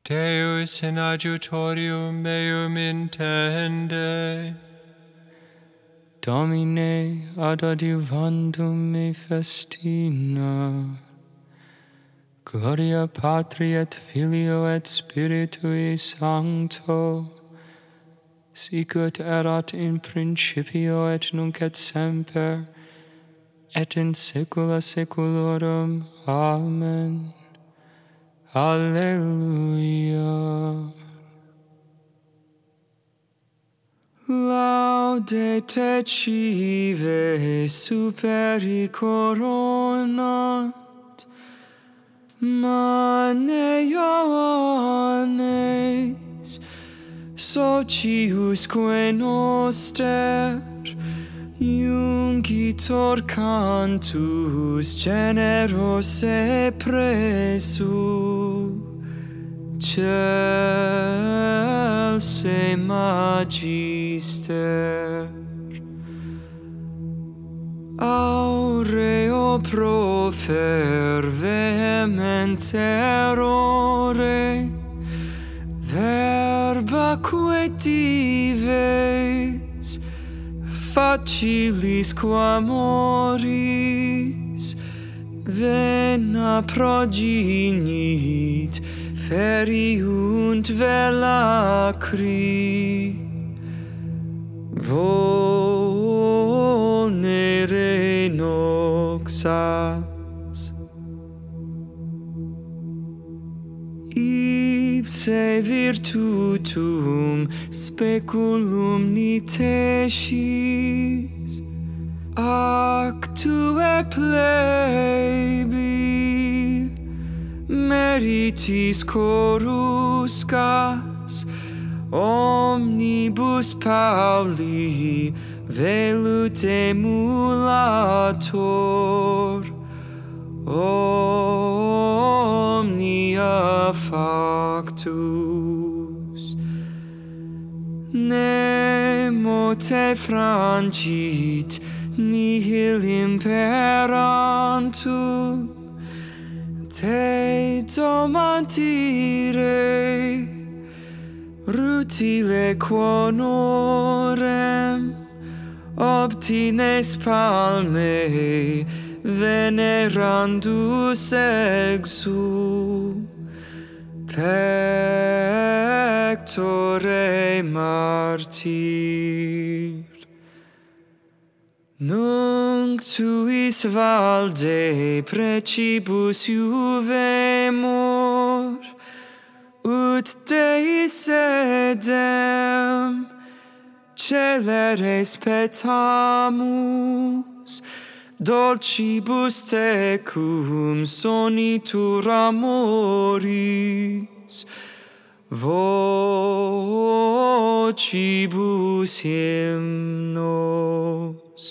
Deus in adjutorium meum intende. Domine ad adiuvandum me festina. Gloria Patri et Filio et Spiritui Sancto, sicut erat in principio et nunc et semper, et in saecula saeculorum. Amen. Alleluia. Laudete cive superi coronat, Mane Ioannes, sociusque noster, iungitor cantus generos e presu, celse magister. Aureo profer vehementerore, verbaque dives, facilis quamoris, vena proginit, feriunt velacri, volnere noxas. Ipse virtutum speculum nitescis, actue plebi, meritis coruscas, omnibus Pauli velut emulator, omnia factus. Nemo te francit nihil imperantum, te domandire, rutile quonorem, obtines palme, venerandus exu, pectore martir. Nunc tuis valde precibus juvemur, ut Deis edem celeres petamus, dolcibus tecum sonitur amoris, vocibus hymnos.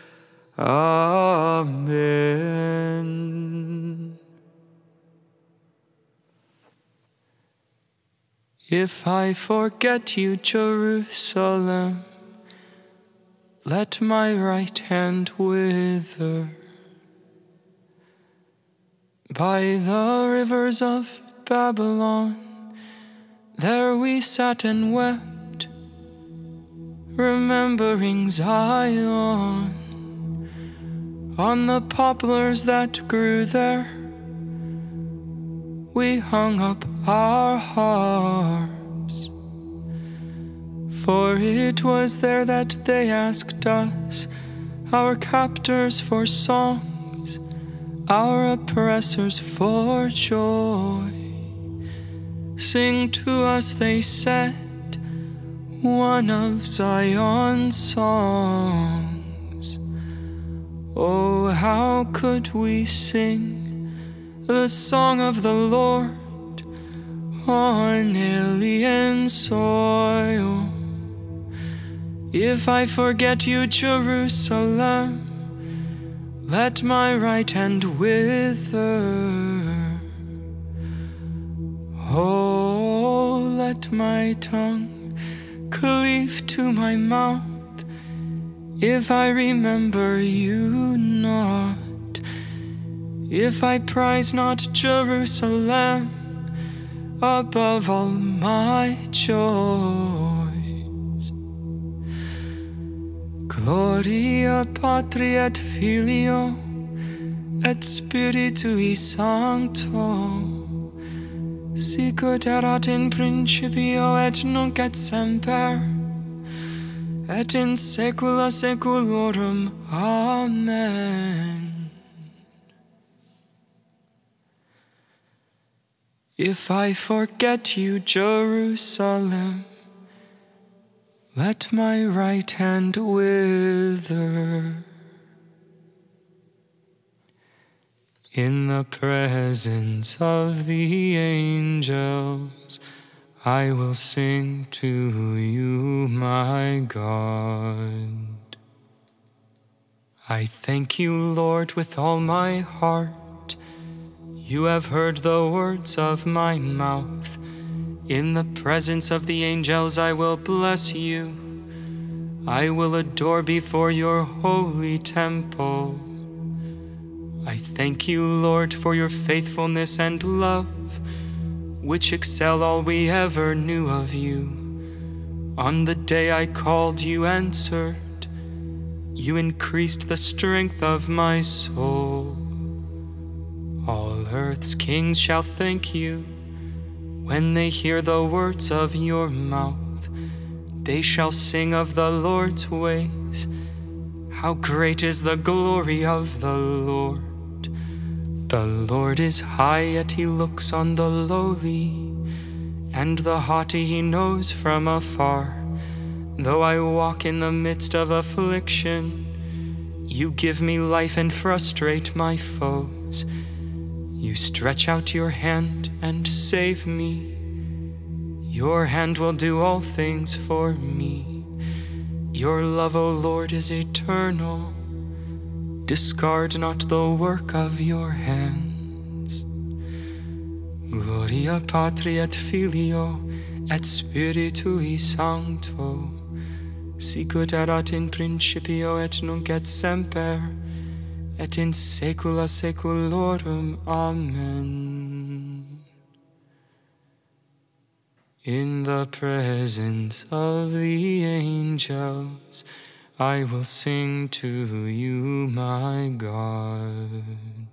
Amen. If I forget you, Jerusalem, let my right hand wither. By the rivers of Babylon, there we sat and wept, remembering Zion. On the poplars that grew there, we hung up our harps. For it was there that they asked us, our captors, for songs, our oppressors for joy. Sing to us, they said, one of Zion's songs. Oh, how could we sing the song of the Lord on alien soil? If I forget you, Jerusalem, let my right hand wither. Oh, let my tongue cleave to my mouth, if I remember you not. If I prize not Jerusalem, above all my joys. Gloria Patri et Filio et Spiritui Sancto, sicut erat in principio et nunc et semper, et in saecula saeculorum. Amen. If I forget you, Jerusalem, let my right hand wither. In the presence of the angels, I will sing to you, my God. I thank you, Lord, with all my heart. You have heard the words of my mouth. In the presence of the angels I will bless you. I will adore before your holy temple. I thank you, Lord, for your faithfulness and love, which excel all we ever knew of you. On the day I called, you answered. You increased the strength of my soul. All earth's kings shall thank you when they hear the words of your mouth. They shall sing of the Lord's ways. How great is the glory of the Lord. The Lord is high, yet he looks on the lowly, and the haughty he knows from afar. Though I walk in the midst of affliction, you give me life and frustrate my foes. You stretch out your hand and save me. Your hand will do all things for me. Your love, O Lord, is eternal. Discard not the work of your hands. Gloria Patri et Filio et Spiritui Sancto, sicut erat in principio et nunc et semper, et in saecula saeculorum. Amen. In the presence of the angels, I will sing to you, my God.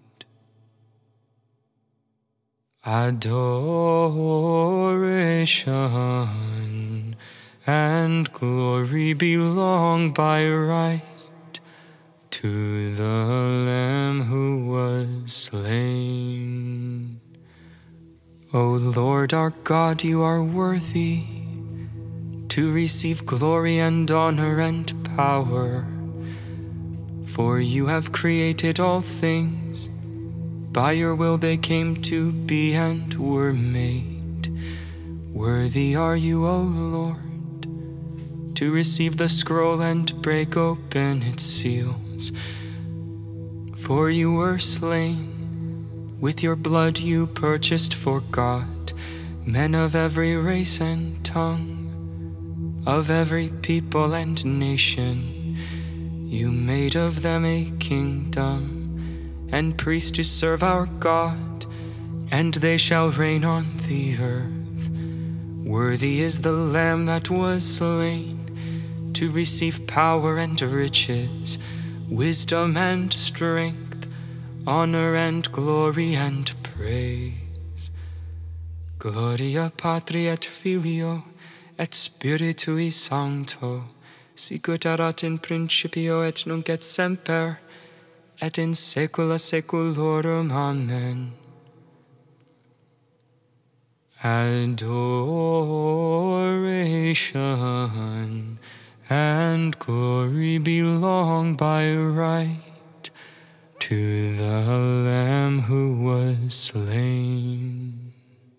Adoration and glory belong by right to the Lamb who was slain. O Lord our God, you are worthy to receive glory and honor and power, for you have created all things. By your will they came to be and were made. Worthy are you, O Lord, to receive the scroll and break open its seals. For you were slain, with your blood you purchased for God men of every race and tongue, of every people and nation. You made of them a kingdom and priests to serve our God, and they shall reign on the earth. Worthy is the Lamb that was slain to receive power and riches, wisdom and strength, honor and glory and praise. Gloria Patri et Filio et Spiritui Sancto, sicut erat in principio et nunc et semper, et in saecula saeculorum. Amen. Adoration and glory belong by right to the Lamb who was slain.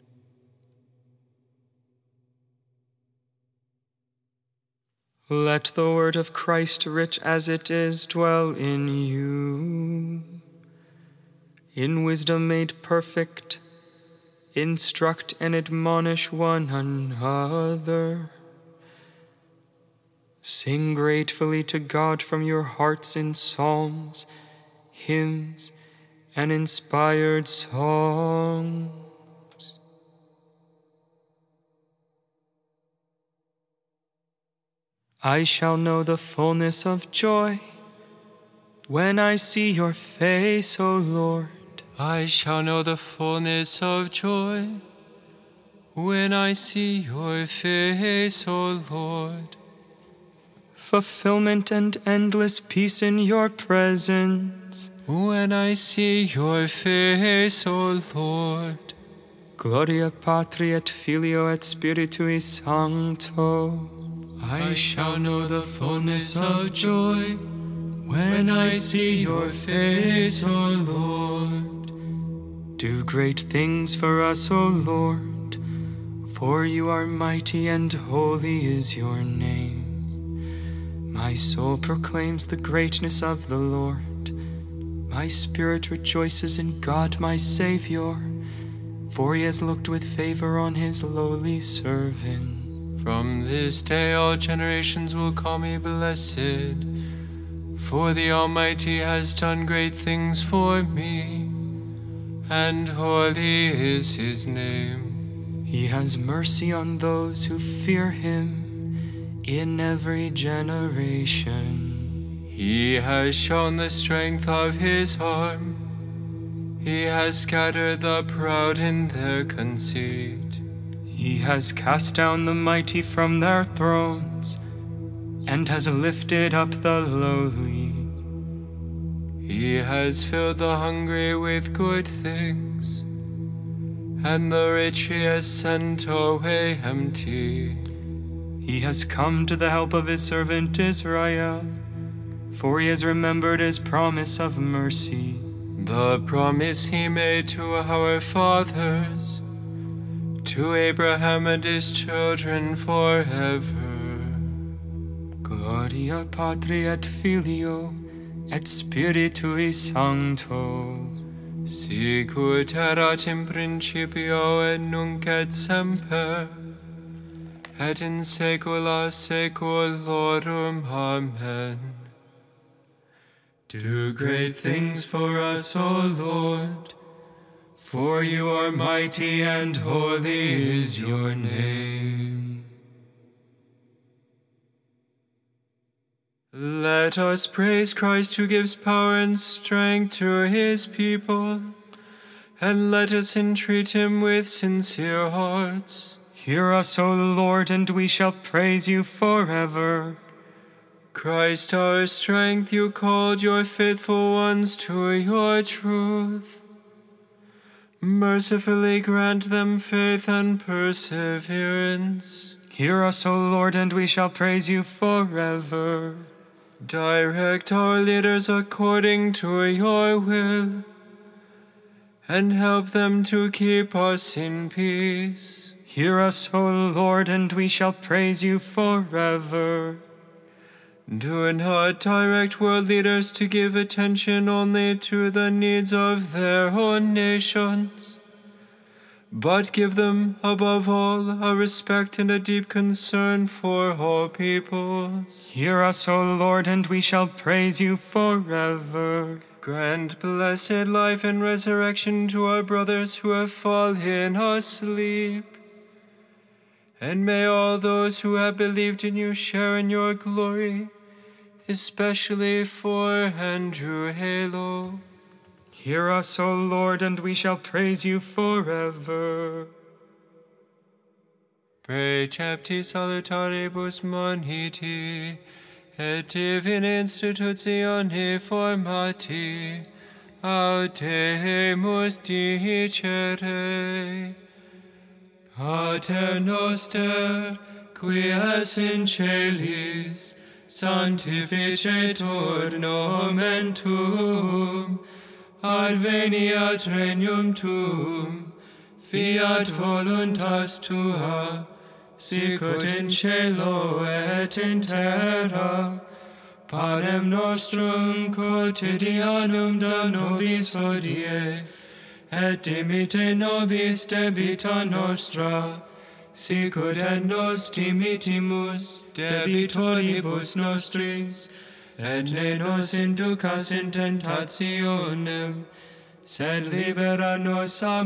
Let the word of Christ, rich as it is, dwell in you. In wisdom made perfect, instruct and admonish one another. Sing gratefully to God from your hearts in psalms, hymns, and inspired songs. I shall know the fullness of joy when I see your face, O Lord. I shall know the fullness of joy when I see your face, O Lord. Fulfillment and endless peace in your presence when I see your face, O Lord. Gloria Patri et Filio et Spiritui Sancto. I shall know the fullness of joy when I see your face, O Lord. Do great things for us, O Lord, for you are mighty and holy is your name. My soul proclaims the greatness of the Lord. My spirit rejoices in God my Savior, for he has looked with favor on his lowly servant. From this day all generations will call me blessed, for the Almighty has done great things for me, and holy is his name. He has mercy on those who fear him in every generation. He has shown the strength of his arm. He has scattered the proud in their conceit. He has cast down the mighty from their thrones and has lifted up the lowly. He has filled the hungry with good things, and the rich he has sent away empty. He has come to the help of his servant Israel, for he has remembered his promise of mercy, the promise he made to our fathers, to Abraham and his children forever. Gloria Patri et Filio et Spiritui Sancto, sic ut erat in principio et nunc et semper, et in saecula saeculorum. Amen. Do great things for us, O Lord, for you are mighty and holy is your name. Let us praise Christ, who gives power and strength to his people, and let us entreat him with sincere hearts. Hear us, O Lord, and we shall praise you forever. Christ our strength, you called your faithful ones to your truth. Mercifully grant them faith and perseverance. Hear us, O Lord, and we shall praise you forever. Direct our leaders according to your will, and help them to keep us in peace. Hear us, O Lord, and we shall praise you forever. Do not direct world leaders to give attention only to the needs of their own nations, but give them, above all, a respect and a deep concern for all peoples. Hear us, O Lord, and we shall praise you forever. Grant blessed life and resurrection to our brothers who have fallen asleep, and may all those who have believed in you share in your glory, especially for Andrew Halo. Hear us, O Lord, and we shall praise you forever. Precepti salutaribus moniti, et divina institutione formati, audemus dicere. Pater noster, qui es in celis, sanctificetur nomen tuum, adveniat regnum tuum, fiat voluntas tua, sicut in cielo et in terra. Panem nostrum quotidianum da nobis hodie, et dimitte nobis debita nostra, sicut et nos dimittimus debitoribus nostris, et ne nos inducas in tentationem, sed libera nos a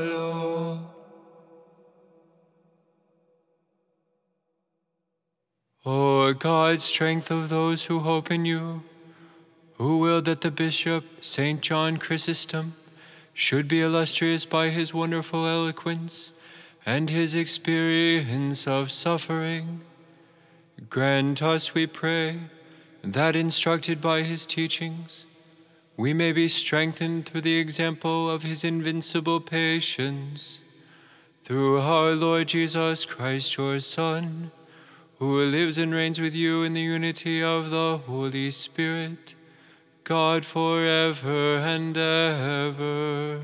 malo. O God, strength of those who hope in you, who willed that the Bishop, St. John Chrysostom, should be illustrious by his wonderful eloquence and his experience of suffering, grant us, we pray, that instructed by his teachings, we may be strengthened through the example of his invincible patience. Through our Lord Jesus Christ, your Son, who lives and reigns with you in the unity of the Holy Spirit, God forever and ever.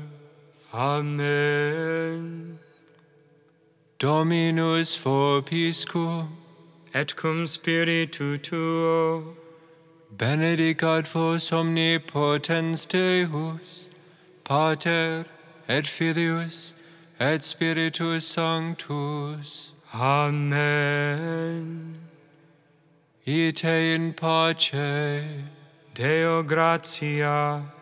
Amen. Dominus vobiscum, Et cum spiritu tuo, benedicat vos omnipotens Deus, Pater et Filius et Spiritus Sanctus. Amen. Ite in pace. Deo gratia.